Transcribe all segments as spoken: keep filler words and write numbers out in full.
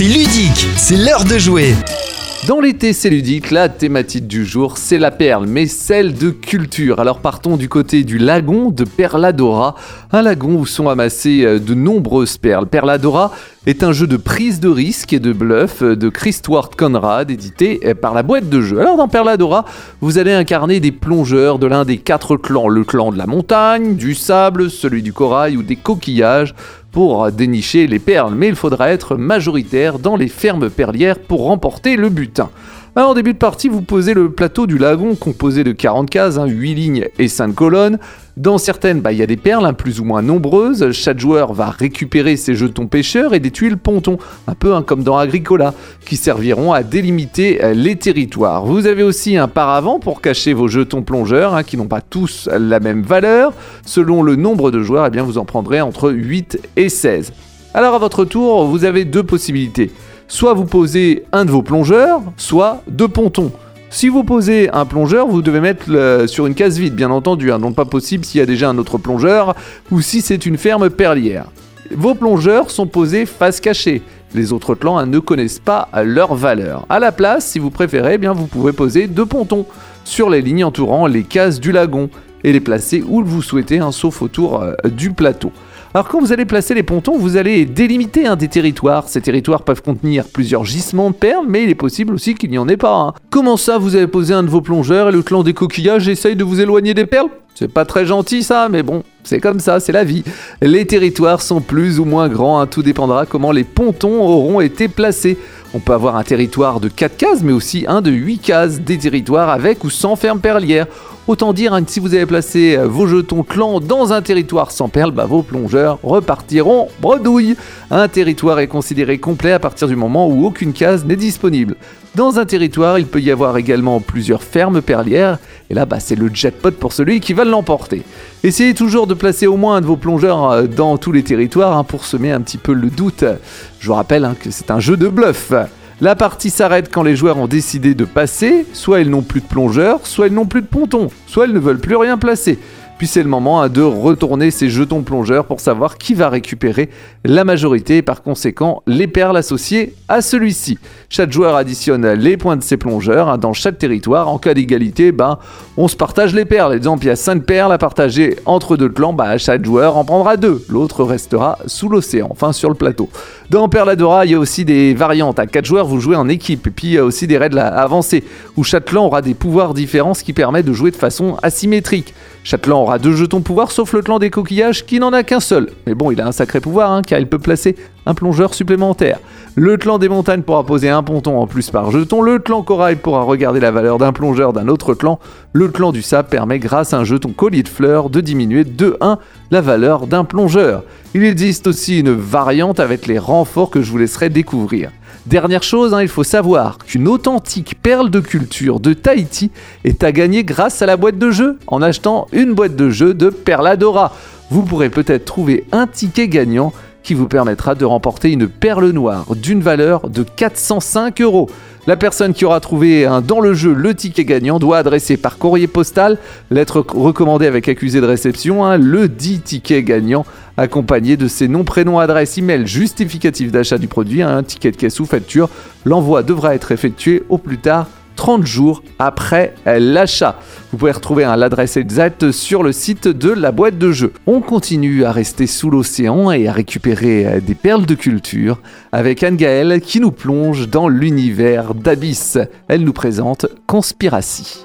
C'est ludique, c'est l'heure de jouer. Dans l'été, c'est ludique, la thématique du jour, c'est la perle, mais celle de culture. Alors partons du côté du lagon de Perladora, un lagon où sont amassées de nombreuses perles. Perladora est un jeu de prise de risque et de bluff de Chris Ward Conrad, édité par la boîte de jeu. Alors dans Perladora, vous allez incarner des plongeurs de l'un des quatre clans, le clan de la montagne, du sable, celui du corail ou des coquillages, pour dénicher les perles, mais il faudra être majoritaire dans les fermes perlières pour remporter le butin. Alors, en début de partie, vous posez le plateau du lagon composé de quarante cases, hein, huit lignes et cinq colonnes. Dans certaines, bah, y a des perles hein, plus ou moins nombreuses. Chaque joueur va récupérer ses jetons pêcheurs et des tuiles pontons, un peu hein, comme dans Agricola, qui serviront à délimiter euh, les territoires. Vous avez aussi un paravent pour cacher vos jetons plongeurs, hein, qui n'ont pas tous la même valeur. Selon le nombre de joueurs, eh bien, vous en prendrez entre huit et seize. Alors à votre tour, vous avez deux possibilités. Soit vous posez un de vos plongeurs, soit deux pontons. Si vous posez un plongeur, vous devez mettre le, sur une case vide, bien entendu, hein, donc pas possible s'il y a déjà un autre plongeur ou si c'est une ferme perlière. Vos plongeurs sont posés face cachée. Les autres clans hein, ne connaissent pas leur valeur. À la place, si vous préférez, eh bien, vous pouvez poser deux pontons sur les lignes entourant les cases du lagon et les placer où vous souhaitez, hein, sauf autour euh, du plateau. Alors quand vous allez placer les pontons, vous allez délimiter hein, des territoires. Ces territoires peuvent contenir plusieurs gisements de perles, mais il est possible aussi qu'il n'y en ait pas. Hein. Comment ça, vous avez posé un de vos plongeurs et le clan des coquillages essaye de vous éloigner des perles ? C'est pas très gentil ça, mais bon, c'est comme ça, c'est la vie. Les territoires sont plus ou moins grands, hein, tout dépendra comment les pontons auront été placés. On peut avoir un territoire de quatre cases, mais aussi un de huit cases, des territoires avec ou sans ferme perlière. Autant dire hein, que si vous avez placé vos jetons clans dans un territoire sans perles, bah, vos plongeurs repartiront bredouille. Un territoire est considéré complet à partir du moment où aucune case n'est disponible. Dans un territoire, il peut y avoir également plusieurs fermes perlières, et là bah, c'est le jackpot pour celui qui va l'emporter. Essayez toujours de placer au moins un de vos plongeurs dans tous les territoires hein, pour semer un petit peu le doute. Je vous rappelle hein, que c'est un jeu de bluff. La partie s'arrête quand les joueurs ont décidé de passer, soit ils n'ont plus de plongeurs, soit ils n'ont plus de pontons, soit ils ne veulent plus rien placer. Puis c'est le moment hein, de retourner ces jetons plongeurs pour savoir qui va récupérer la majorité et par conséquent les perles associées à celui-ci. Chaque joueur additionne les points de ses plongeurs hein, dans chaque territoire. En cas d'égalité, ben, on se partage les perles. Exemple, il y a cinq perles à partager entre deux clans, ben, chaque joueur en prendra deux. L'autre restera sous l'océan, enfin sur le plateau. Dans Perladora, il y a aussi des variantes. À quatre joueurs, vous jouez en équipe. Et puis il y a aussi des règles avancées où chaque clan aura des pouvoirs différents, ce qui permet de jouer de façon asymétrique. Chaque clan aura deux jetons pouvoir, sauf le clan des coquillages qui n'en a qu'un seul. Mais bon, il a un sacré pouvoir, hein, car il peut placer un plongeur supplémentaire. Le clan des montagnes pourra poser un ponton en plus par jeton. Le clan corail pourra regarder la valeur d'un plongeur d'un autre clan. Le clan du sable permet, grâce à un jeton collier de fleurs, de diminuer de un la valeur d'un plongeur. Il existe aussi une variante avec les renforts que je vous laisserai découvrir. Dernière chose, hein, il faut savoir qu'une authentique perle de culture de Tahiti est à gagner grâce à la boîte de jeu en achetant une boîte de jeu de Perladora. Vous pourrez peut-être trouver un ticket gagnant qui vous permettra de remporter une perle noire d'une valeur de quatre cent cinq euros. La personne qui aura trouvé hein, dans le jeu le ticket gagnant doit adresser par courrier postal, lettre recommandée avec accusé de réception, hein, le dit ticket gagnant accompagné de ses noms, prénoms, adresse, email, justificatif d'achat du produit, hein, un ticket de caisse ou facture. L'envoi devra être effectué au plus tard trente jours après l'achat. Vous pouvez retrouver hein, l'adresse exacte sur le site de la boîte de jeu. On continue à rester sous l'océan et à récupérer euh, des perles de culture avec Anne-Gaëlle qui nous plonge dans l'univers d'Abyss. Elle nous présente Conspiracy.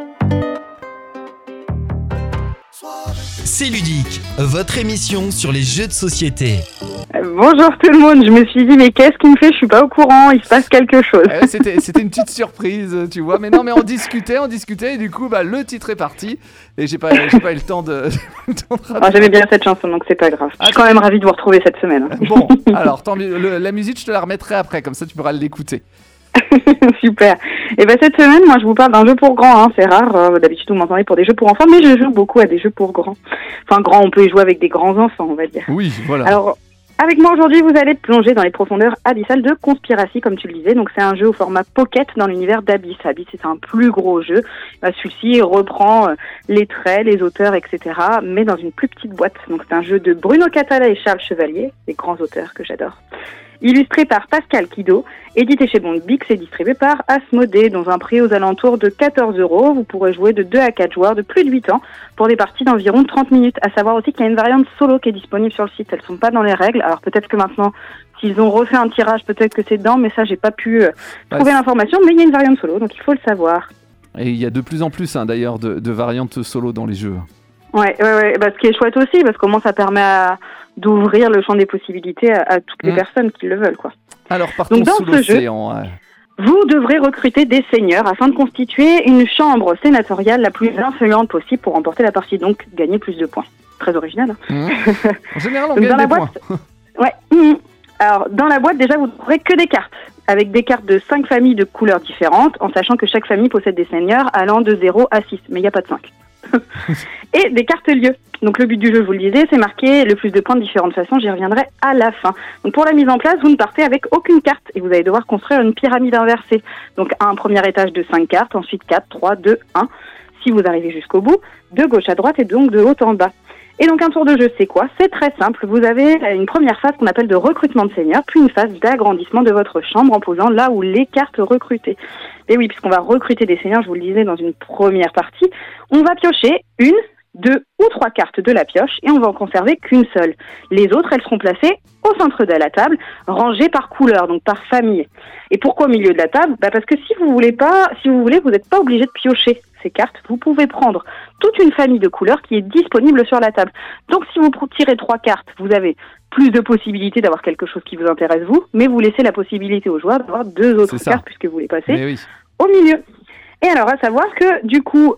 C'est ludique, votre émission sur les jeux de société. Bonjour tout le monde, je me suis dit mais qu'est-ce qu'il me fait, je suis pas au courant, il se passe quelque chose. Ouais, c'était, c'était une petite surprise, tu vois, mais non mais on discutait, on discutait et du coup bah, le titre est parti et j'ai pas, j'ai pas eu le temps de... ah, j'aimais bien cette chanson donc c'est pas grave, je suis quand même ravie de vous retrouver cette semaine. Bon, alors tant mieux, le, la musique je te la remettrai après, comme ça tu pourras l'écouter. Super. Et ben cette semaine, moi je vous parle d'un jeu pour grands, hein. C'est rare, euh, d'habitude vous m'entendez pour des jeux pour enfants, mais je joue beaucoup à des jeux pour grands. Enfin grands, on peut y jouer avec des grands enfants, on va dire. Oui, voilà. Alors, avec moi aujourd'hui, vous allez plonger dans les profondeurs abyssales de Conspiracy, comme tu le disais. Donc c'est un jeu au format pocket dans l'univers d'Abyss. Abyss, c'est un plus gros jeu. Euh, celui-ci reprend euh, les traits, les auteurs, et cetera, mais dans une plus petite boîte. Donc c'est un jeu de Bruno Catala et Charles Chevalier, des grands auteurs que j'adore. Illustré par Pascal Quido, édité chez Bombix et distribué par Asmodée, dans un prix aux alentours de quatorze euros. Vous pourrez jouer de deux à quatre joueurs de plus de huit ans pour des parties d'environ trente minutes. À savoir aussi qu'il y a une variante solo qui est disponible sur le site. Elles sont pas dans les règles. Alors peut-être que maintenant, s'ils ont refait un tirage, peut-être que c'est dedans, mais ça, j'ai pas pu euh, trouver Ouais, l'information. Mais il y a une variante solo, donc il faut le savoir. Et il y a de plus en plus hein, d'ailleurs de, de variantes solo dans les jeux. Ouais, ouais, ouais. Bah, ce qui est chouette aussi, parce qu'au moins ça permet à, d'ouvrir le champ des possibilités à, à toutes les Mm. personnes qui le veulent, quoi. Alors partons Donc, dans sous ce jeu- l'océan. ouais. Vous devrez recruter des seigneurs afin de constituer une chambre sénatoriale la plus influente possible pour remporter la partie, donc gagner plus de points. Très original, hein. Mmh. En général, on Donc, gagne dans des la points. boîte, Ouais. mhm. Alors, dans la boîte, déjà, vous trouverez que des cartes, avec des cartes de cinq familles de couleurs différentes, en sachant que chaque famille possède des seigneurs allant de zéro à six, mais il n'y a pas de cinq. Et des cartes lieux. Donc le but du jeu, je vous le disais, c'est marquer le plus de points de différentes façons, j'y reviendrai à la fin. Donc pour la mise en place, vous ne partez avec aucune carte et vous allez devoir construire une pyramide inversée. Donc un premier étage de cinq cartes, ensuite quatre, trois, deux, un, si vous arrivez jusqu'au bout, de gauche à droite et donc de haut en bas. Et donc un tour de jeu, c'est quoi? C'est très simple. Vous avez une première phase qu'on appelle de recrutement de seigneurs, puis une phase d'agrandissement de votre chambre en posant là où les cartes recrutées. Et oui, puisqu'on va recruter des seigneurs, je vous le disais dans une première partie, on va piocher une, deux ou trois cartes de la pioche et on va en conserver qu'une seule. Les autres, elles seront placées au centre de la table, rangées par couleur, donc par famille. Et pourquoi au milieu de la table? Bah parce que si vous voulez pas, si vous voulez, vous n'êtes pas obligé de piocher ces cartes. Vous pouvez prendre toute une famille de couleurs qui est disponible sur la table. Donc si vous tirez trois cartes, vous avez plus de possibilités d'avoir quelque chose qui vous intéresse vous, mais vous laissez la possibilité aux joueurs d'avoir deux autres C'est ça. cartes puisque vous les passez Mais oui. au milieu. Et alors, à savoir que, du coup,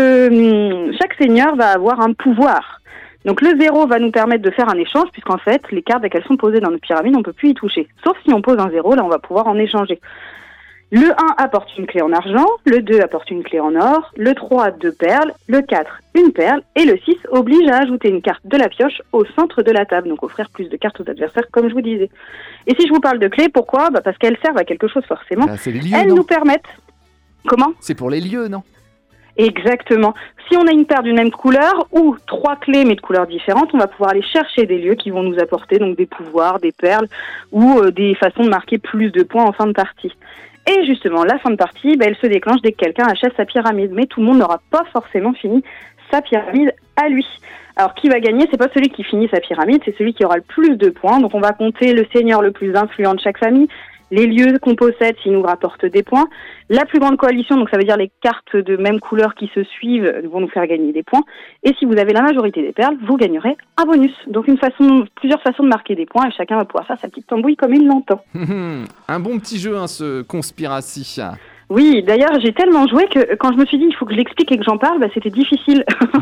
le, chaque seigneur va avoir un pouvoir. Donc, le zéro va nous permettre de faire un échange, puisqu'en fait, les cartes, dès qu'elles sont posées dans notre pyramide, on ne peut plus y toucher. Sauf si on pose un zéro, là, on va pouvoir en échanger. Le un apporte une clé en argent, le deux apporte une clé en or, le trois, deux perles, le quatre, une perle, et le six oblige à ajouter une carte de la pioche au centre de la table, donc offrir plus de cartes aux adversaires, comme je vous disais. Et si je vous parle de clés, pourquoi? Bah parce qu'elles servent à quelque chose, forcément. Bah, c'est les lieux, Elles non nous permettent... Comment? C'est pour les lieux, non Exactement. Si on a une paire d'une même couleur ou trois clés mais de couleurs différentes, on va pouvoir aller chercher des lieux qui vont nous apporter donc des pouvoirs, des perles ou euh, des façons de marquer plus de points en fin de partie. Et justement, la fin de partie, bah, elle se déclenche dès que quelqu'un achève sa pyramide. Mais tout le monde n'aura pas forcément fini sa pyramide à lui. Alors, qui va gagner? C'est pas celui qui finit sa pyramide, c'est celui qui aura le plus de points. Donc, on va compter le seigneur le plus influent de chaque famille, les lieux qu'on possède s'ils nous rapportent des points, la plus grande coalition, donc ça veut dire les cartes de même couleur qui se suivent vont nous faire gagner des points, et si vous avez la majorité des perles, vous gagnerez un bonus. Donc une façon, plusieurs façons de marquer des points, et chacun va pouvoir faire sa petite tambouille comme il l'entend. Un bon petit jeu, hein, ce Conspiracy. Oui, d'ailleurs j'ai tellement joué que quand je me suis dit il faut que je l'explique et que j'en parle, bah, c'était difficile.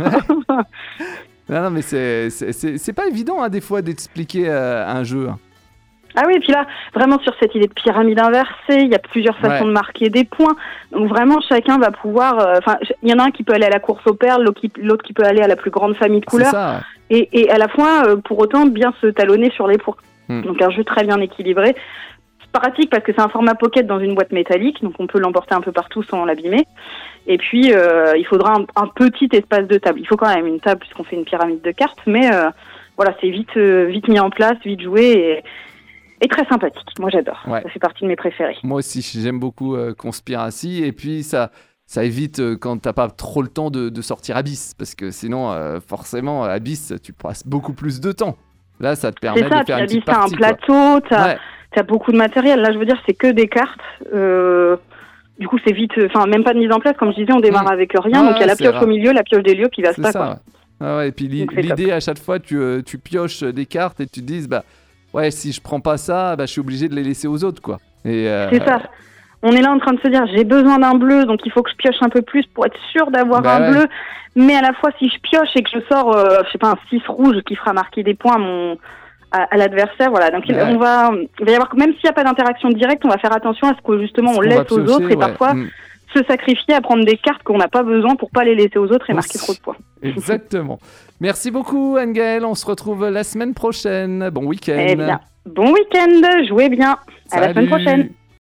Non, non, mais c'est, c'est, c'est, c'est pas évident, hein, des fois, d'expliquer euh, un jeu. Ah oui, et puis là, vraiment sur cette idée de pyramide inversée, il y a plusieurs façons Ouais. de marquer des points. Donc vraiment, chacun va pouvoir... Enfin, euh, il y en a un qui peut aller à la course aux perles, l'autre qui, l'autre qui peut aller à la plus grande famille de C'est couleurs. ça. Et, et à la fois, euh, pour autant, bien se talonner sur les points. Hmm. Donc un jeu très bien équilibré. C'est pratique parce que c'est un format pocket dans une boîte métallique, donc on peut l'emporter un peu partout sans l'abîmer. Et puis, euh, il faudra un, un petit espace de table. Il faut quand même une table puisqu'on fait une pyramide de cartes, mais euh, voilà, c'est vite, euh, vite mis en place, vite joué et... Et très sympathique, moi j'adore, Ouais. ça fait partie de mes préférés. Moi aussi, j'aime beaucoup euh, Conspiracy. Et puis, ça, ça évite euh, quand t'as pas trop le temps de, de sortir Abyss. Parce que sinon, euh, forcément, Abyss, tu passes beaucoup plus de temps. Là, ça te permet C'est ça, de faire puis une petite t'as un partie. quoi. plateau, t'as Ouais. t'as beaucoup de matériel, là je veux dire c'est que des cartes, euh, du coup c'est vite, enfin même pas de mise en place, comme je disais on démarre Mmh. avec rien, Ah donc il y a ouais, la c'est pioche rare. au milieu, la pioche des lieux, puis C'est basta ça, quoi. ouais. Ah ouais, et puis l'i- Donc, c'est l'idée, à chaque fois, tu, euh, tu pioches des cartes et tu te dis, bah, ouais, si je prends pas ça, bah, je suis obligé de les laisser aux autres, quoi. Et, euh, C'est ça. On est là en train de se dire j'ai besoin d'un bleu, donc il faut que je pioche un peu plus pour être sûr d'avoir Bah un ouais. bleu. Mais à la fois si je pioche et que je sors, euh, je sais pas, un six rouge qui fera marquer des points à mon à, à l'adversaire, voilà. Donc il- Ouais. on va, il va y avoir, même s'il n'y a pas d'interaction directe, on va faire attention à ce que justement on ce qu'on laisse va aux piocher, autres et ouais. parfois Mm. se sacrifier à prendre des cartes qu'on n'a pas besoin pour pas les laisser aux autres et marquer Aussi. trop de points. Exactement. Merci beaucoup, Anne-Gaëlle. On se retrouve la semaine prochaine. Bon week-end. Eh bien, bon week-end, jouez bien. À la semaine Salut. prochaine.